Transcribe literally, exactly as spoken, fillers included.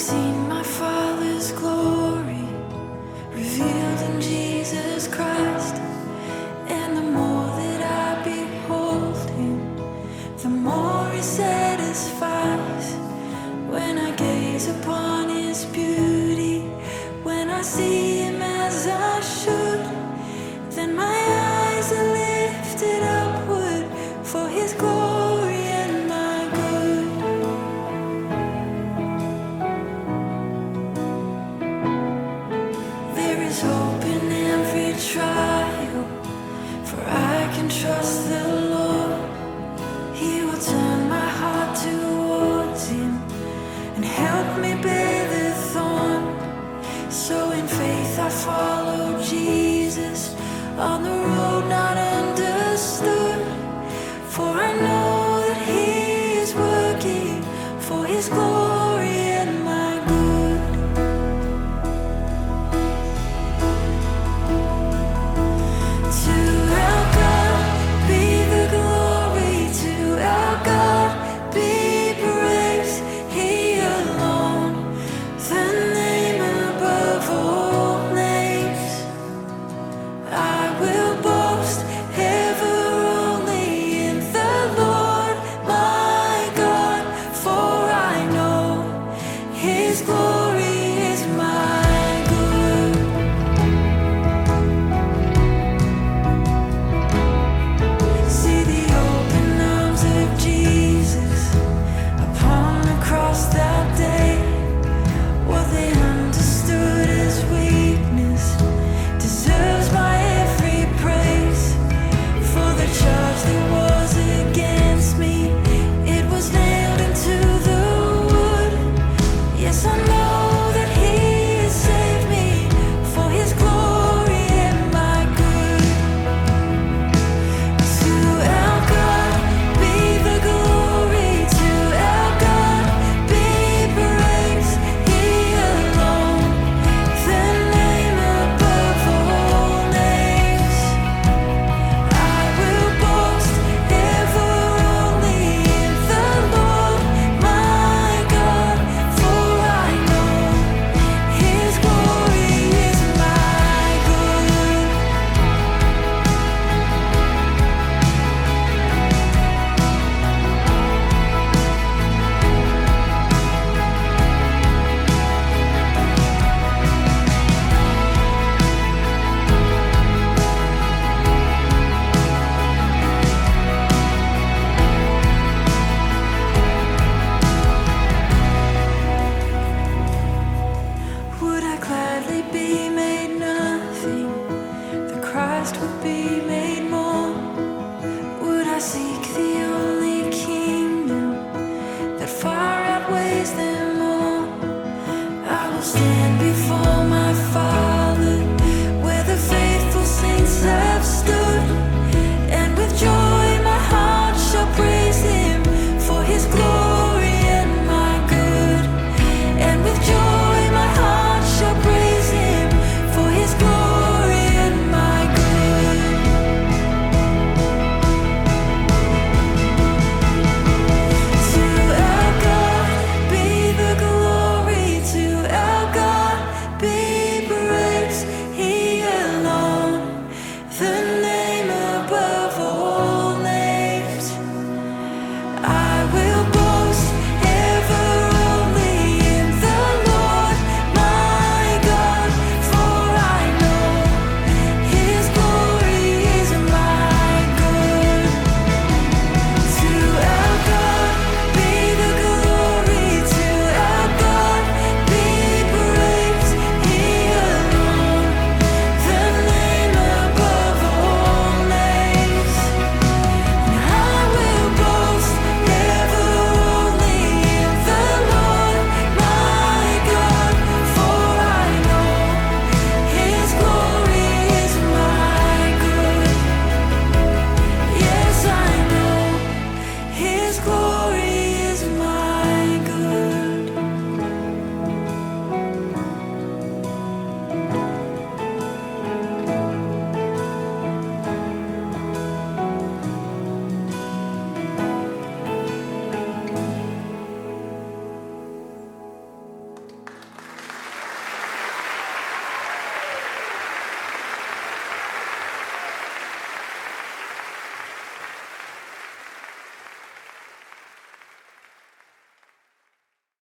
seen my Father's glory revealed in Jesus Christ, and the more that I behold Him, the more He satisfies. When I gaze upon His beauty, when I see Him as I should, then my eyes are lifted upward for His glory and my good. There is hope in every trial, for I can trust the Lord. He will turn my heart towards Him and help me bear the thorn. So in faith I follow Jesus on the road not understood, for I know that He is working for His glory.